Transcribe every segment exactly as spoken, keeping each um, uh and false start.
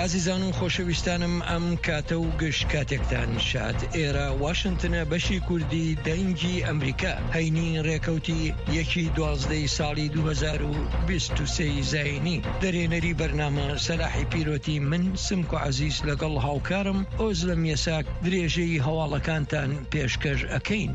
عزیزان و خۆشەویستانم ئەم کاتە و گشت کاتێکتان شاد. ئێرە واشنگتنە بەشی کوردی دەنگی ئەمریکا. هەینی ڕێکەوتی یەکی دوازدەی ساڵی دوو هەزار و بیست و سێ زاینی. دەرێنەری بەرنامە سەلاحی پیرۆتی من سمک و عەزیز لەگەڵ هاوکارم ئۆزلەم یەساک درێژەی هەواڵەکانتان پێشکەش ئەکەین.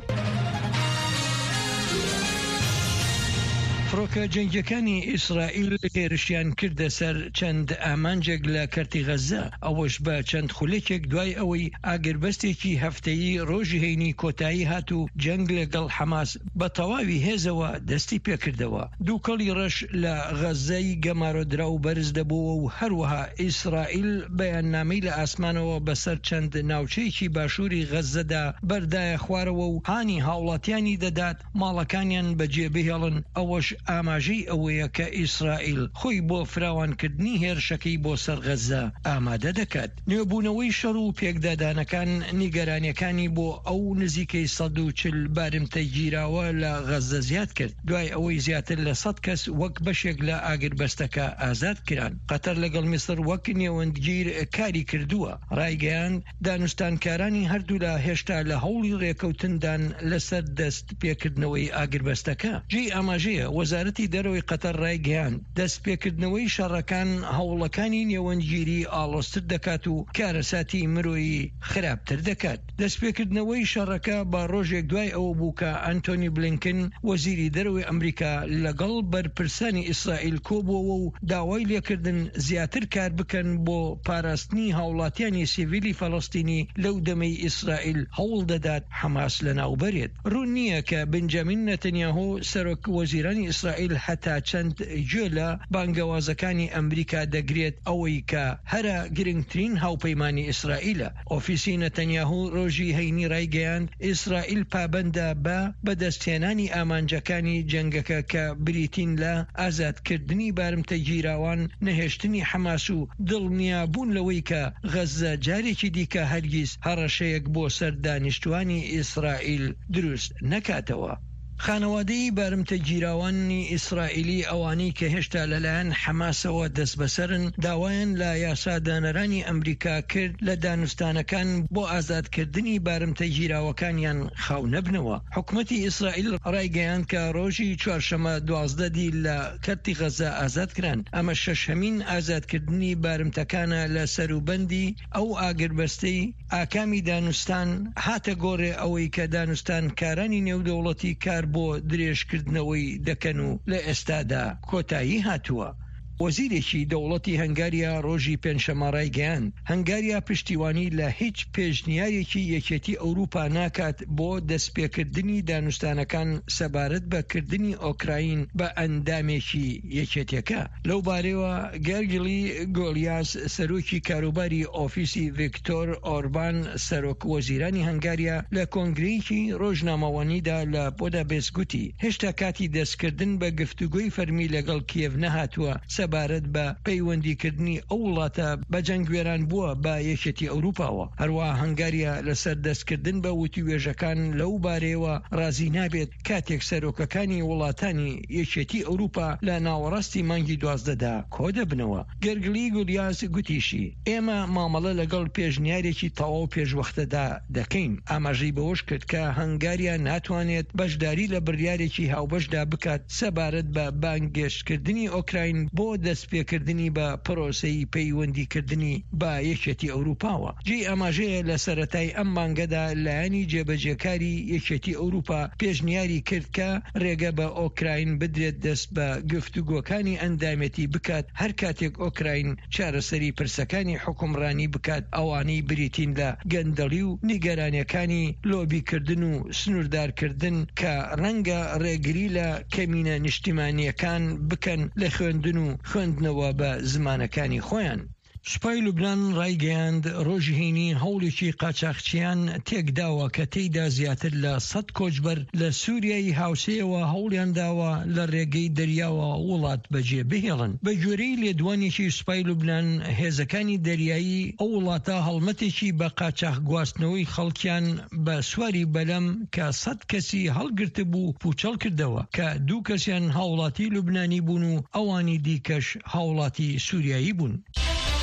فڕۆکە جەنگیەکانی ئیسرائیل هێرشیان کردە سەر چەند ئامانجێک لە کەرتی غەزە، ئەوەش بە چەند خولێکێک دوای ئەوەی ئاگربەستێکی هەفتەیی ڕۆژی هەینی کۆتایی هات و جەنگ لەگەڵ حەماس بە تەواوی هێزەوە دەستی پێکردەوە. دووکەڵی ڕەش لە غەزەی گەمارۆدرا و بەرز دەبووە و هەروەها ئیسرائیل بەیاننامەی لە ئاسمانەوە بەسەر چەند ناوچەیەکی باشووری غەزەدا بەردایە خوارەوە و هانی هاوڵاتیانی دەدات ماڵەکانیان بەجێبهێڵن. ئەوەش ئاماژەی ئەوەیە کە ئیسرائیل خۆی بۆ فراوانکردنی هێرشەکەی بۆ سەر غەزە ئامادە دەکات. نوێبوونەوەی شەڕ و پێکدادانەکان نیگەرانیەکانی بۆ ئەو نزیکەی سەد و چل بارمتە گیراوە لە غەزە زیاد کرد، دوای ئەوەی زیاتر لە سەد کەس وەک بەشێک لە ئاگربەستەکە ئازاد کران. قەتەر لەگەڵ میسر وەک نێوەندگیر کاری کردووە. ڕایگەیان دانوستانکارانی هەردوو لە هێشتا لە هەوڵی ڕێکەوتندان لەسەر دەست پێکردنەوەی ئاگربەستەکە. جێی ئاماژەیە وەزارەتی دەرەوەی قەتەر ڕایگەیان دەستپێکردنەوەی شەڕەکان هەوڵەکانی نێوەندگیری ئاڵۆزتر دەکات و کارەساتی مرۆیی خراپتر دەکات. دەستپێکردنەوەی شەڕەکە با ڕۆژێک دوای ئەوە بوو کە ئەنتۆنی بلینکن وەزیری دەرەوەی ئەمریکا لەگەڵ بەرپرسانی ئیسرائیل کۆبووەوە و داوای لێکردن زیاتر کار بکەن بۆ پاراستنی هاوڵاتیانی سیڤیلی فەڵەستینی لەو دەمەی ئیسرائیل هەوڵ دەدات حەماس لەناوبەرێت. ڕوون نییە کە بنجامین نەتەنیاهۆ سەرۆک وەزیرانی ئیسرائیل هەتا چەند گوێ لە بانگەوازەکانی ئەمریکا دەگرێت ئەوەی کە هەرە گرنگترین هاوپەیمانی ئیسرائیلە. ئۆفیسی نەتەنیاهۆ ڕۆژی هەینی ڕایگەیاند ئیسرائیل پابەندە بە بەدەستهێنانی ئامانجەکانی جەنگەکە کە بریتین لە ئازادکردنی بارمتە گیراوان، نەهێشتنی حەماس و دڵنیابوون لەوەی کە غەزە جارێکی دیکە هەرگیز هەڕەشەیەک بۆ سەر دانیشتوانی ئیسرائیل دروست نەکاتەوە. خانەوادەی بارمتە گیراوانی ئیسرائیلی ئەوانەی کە هێشتا لەلایەن حەماسەوە دەست بەسەرن داوایان لە یاسادانەرانی ئەمریکا کرد لە دانوستانەکان بۆ ئازادکردنی بارمتە گیراوەکانیان خاو نەبنەوە. حکومەتی ئیسرائیل ڕایگەیاند کە ڕۆژی چوارشەمە دوازدەدی لە کەرتی غەزە ئازادکران. ئەمە شەشەمین ئازادکردنی بارمتەکانە لە سەروبەندی ئەو ئاگربەستەی ئاکامی دانوستان هاتە گۆڕێ ئەوەی کە دانوستان کارانی نێودەوڵەتی کار بۆ درێژکردنەوەی دەکەن و لە ئێستادا کۆتایی هاتووە. وەزیرێکی دەوڵەتی هەنگاریا ڕۆژی پێنجشەمە ڕایگەیاند هەنگاریا پشتیوانی لە هیچ پێشنیارێکی یەکێتی ئەوروپا ناکات بۆ دەستپێکردنی دانوستانەکان سەبارەت بەکردنی ئۆکراین بە ئەندامێکی یەکێتیەکە. لەو بارەوە گەرگلی گۆلیاس سەرۆکی کاروباری ئۆفیسی ڤیکتۆر ئۆربان سەرۆک وەزیرانی هەنگاریا لە کۆنگرەیەکی ڕۆژنامەوانیدا لە بۆداپێست گوتی هێشتا کاتی دەستکردن بە گفتوگۆی فەرمی لەگەڵ کیێڤ نەهاتووە سەبارەت بە پەیوەندیکردنی ئەو وڵاتە بە جەنگوێران بووە بە یەکێتی ئەوروپاوە. هەروەها هەنگاریا لەسەر دەستکردن بە وتیوێژەکان لەو بارەیەوە ڕازی نابێت کاتێک سەرۆکەکانی وڵاتانی یەکێتی ئەوروپا لە ناوەڕاستی مانگی دوازدەدا کۆ دەبنەوە. گەرگلی گولیاس گوتیشی ئێمە مامەڵە لەگەڵ پێشنیارێکی تەواو پێشوەختەدا دەکەین. ئاماژەی بەوەش کرد کە هەنگاریا ناتوانێت بەشداری لە بڕیارێکی هاوبەشدا بکات سەبارەت بە بانگێشتکردنی ئۆکراین بۆ دەستپێکردنی بە پرۆسەی پەیوەندیکردنی بە یەکێتی ئەوروپاوە. جێی ئاماژەیە لە سەرەتای ئەم مانگەدا لایەنی جێبەجێکاری یەکێتی ئەوروپا پێشنیاری کرد کە ڕێگە بە ئۆکراین بدرێت دەست بە گفتوگۆکانی ئەندامەتی بکات هەر کاتێک ئۆکراین چارەسەری پرسەکانی حکومڕانی بکات ئەوانەی بریتین لە گەندەڵی و نیگەرانیەکانی لۆبیکردن و سنووردارکردن کە ڕەنگە ڕێگری لە کەمینە نیشتیمانیەکان بکەن لە خوێندن و خوێندنەوە بە زمانەکانی خۆیان. سوپای لوبنان ڕایگەیاند ڕۆژی هەینی هەوڵێکی قاچاقچیان تێکداوە کە تێیدا زیاتر لە سەد کۆچبەر لە سووریای هاوسەیەوە هەوڵیان داوە لە ڕێگەی دەریاوە وڵات بەجێ بهێڵن. بە گوێرەی لێدوانێکی سوپای لوبنان هێزەکانی دەریایی ئەو وڵاتە هەڵمەتێکی بە قاچاق گواستنەوەی خەڵکیان بە سواری بەلەم کە سەد کەسی هەڵگرتە بوو پوچەڵ کردەوە کە دوو کەسیان هاوڵاتی لوبنانی بوون و ئەوانی دیکەش هاوڵاتی سووریایی بوون.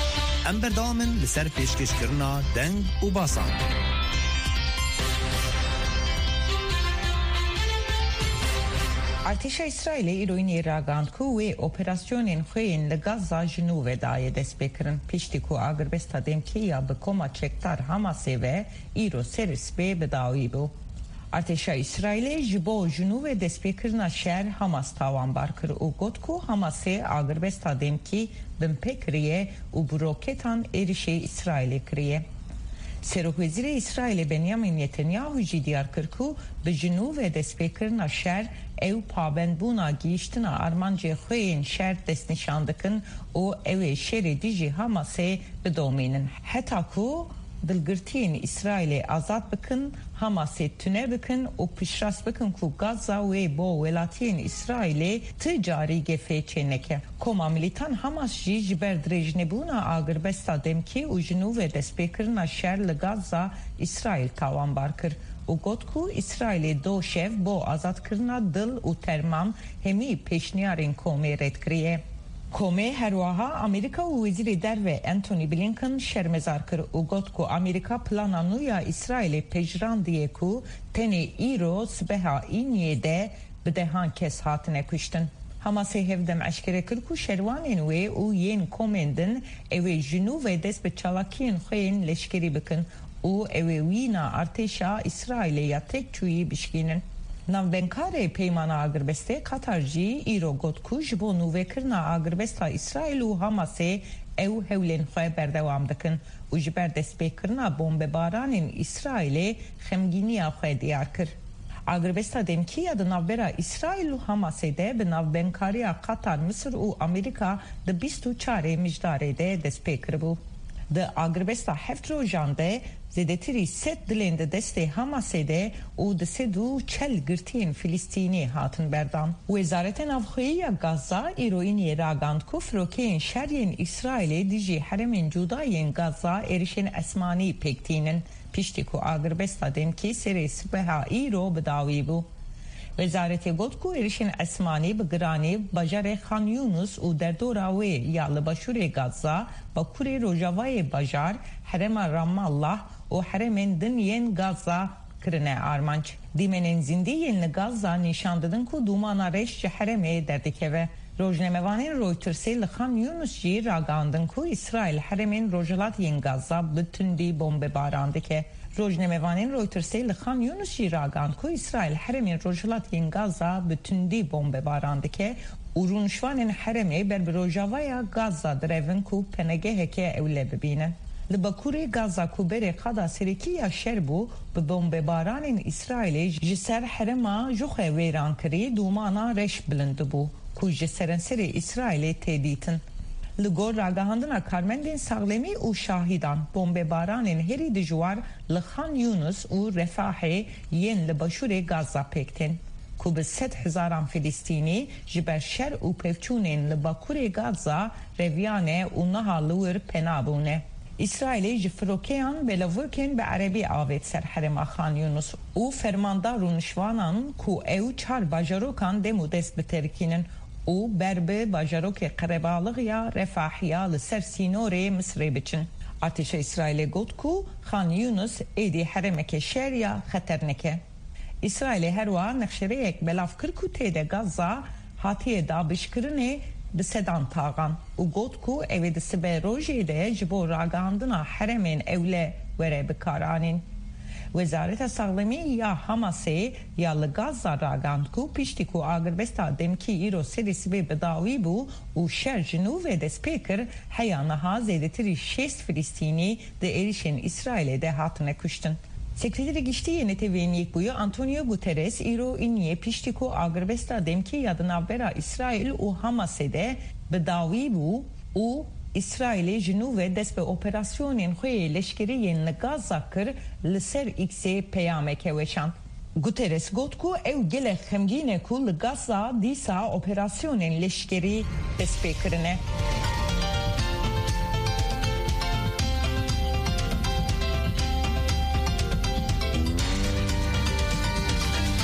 ام بردامن لسر پیشکش کرنا دنگ و باسان. ارتش اسرائیل ایرانی راگاند که وی اپراسیون خوین لغزا جنوب دای دست بکرن پیشتی که آگربستا دیم که یا بکوما چکتر هماسه و ایرو سرس به بداوی بو. ارتش اسرائیل جبو جنوب دست بکرن شهر هماس تاوان بار کر و گوت که هماسه آگربستا دیم که بمپکریه و بروکتان ایرش اسرائیل کریه. سرک وزیر اسرائیل بنیامین نتانیاهو جی دیار کرد که به جنوب دست بکرن شهر او پابند بونا گیشتنا ارمانجی خوین شهر دست نشاندکن و او شهر دیجی هماسه بدومینن. حتی که دلگرتین اسرائیل آزاد بکن هماسه تونه بکن و پشراس بکن که غزه و با ولاتین اسرائیل تجاری گفه چنکه. کما ملیتان هماس جی جبر درج نبونا آگربستا دمکی و جنوب دست بکرن شهر لغزه اسرائیل تاوان بار کرد. و گوت که اسرائیل دو شف با آزاد کرنا دل و ترمام همی پیشنیارین کومه رد کریه. کومه هر واها امریکا و وزیر درو انتونی بلینکن شرمزار کرد و گوت که امریکا پلانا نویا اسرائیل پیجراندیه که تنی ایرو سبها اینیه ده بدهان کس هاتنه کشتن. هماسه هفدم اشکره کرد که شروانین وی و ین کومندن اوی جنوب دست به چالاکین خوین لشکری بکن او اوینا ارتشا اسرائیل یا تک چویی بشکینن. نوبنکار پیمان آگربسته قطر جی ایرو گوت که جبو نوه کرنا آگربستا اسرائیل و هماسه او هولین خواه بردوام دکن و جبر دست بکرنا بومب بارانین اسرائیل خمگینی خواه دیار کر. آگربستا دمکی یا ده نوبرا اسرائیل و هماسه ده به نوبنکاری قطر مصر و امریکا ده بیست و چاره مجداره ده دست بکر بو. ده آگربستا هفت روزان ده زیدتری ست دلند دسته هماسه ده و ده سدو چل گرتین فلسطینی هاتن بردان. وزارت نوخویی غزه ایروینی راگاند که فروکین شرین اسرائیل دیجی حرمین جوداین غزه ارشن اسمانی پکتینن پیشتی که آگربستا دمکی سری سبها ایرو بداوی بو. وزارت گفت که ارشن اسمانی بگرانی بجار خان یونس و در دوراوی یا لباشور غزه با کوری روجاوای بجار حرم رام الله و حرم دنین غزه کرنه آرمانچ. دیمنین زندگی غزه نشان دادن که دومانا رش حرم دردکه و روزنامه‌وانین رویترس لخان یونس جی راگاندن که اسرائیل حرمین روجلات ین غزه بتندی بمب بارانده که روزنامه‌وانین رویترس لخان یونس جی راگاند که اسرائیل حرمین روجلات ین غزه بتندی بمب بارانده که ورونشوانین حرمی بر بروجاوای غزه درون که پنگه که اوله ببینن. لباکوری غزه که بری قدا سرکی یا شربو به بمب بارانین اسرائیل جسر حرما جوخه ویران کری دومانا رش بلند بو که جسرن سر اسرائیل تدیتن. لگور راگاهاندنا کارمندین ساغلمی و شاهدان بمب بارانین هری دجوار لخان یونس و رفاحه ین لباشور غزه پکتن که به ست هزاران فلسطینی جبر شر و پفچونین لباکور غزه رویانه و نهالور پنابونه. اسرائیل جفروکیان بلوورکن به عربی آوید سر حرم خان یونس و فرماندار رونشوانان که او چار باجروکان دمو دست بترکینن او بربه باجروک قربالغ یا رفاحیا لسر سینور مصر بچن. ارتش اسرائیل گفت که خان یونس ایدی حرمک شهر یا خطرنکه. اسرائیل هر وان نخشره یک بلاف کرکو تیده غزه هاتی دابش کرنه بسدان تاغان و گفت که اوید سبه روژه ده جبو راگاندنا حرمین اوله وره بکارانین. وزارت ساغلمی یا هماسه یا لغزه راگاند که پیشتی که آگربستا دمکی ایرو سری سبه بداوی بو و شهر جنوب دست پیکر حیانها زیده تری شیست فلسطینی ده ایریشن اسرائیل ده هاتنه کشتن. سکرتری گشتی نتوینیک بویا آنتونیو گوترس ایرو اینیه پیشتی که آگربستا دمکی یا دنابرا اسرائیل و هماسه ده بداوی بو و اسرائیل جنوب دست به اپراسیونین خوی لشکری نگازا کر لسر ایکسی پیامه که وشان. گوترس گفت که او گل خمگینه که لگازا دیسا اپراسیونین لشکری دست بکرنه.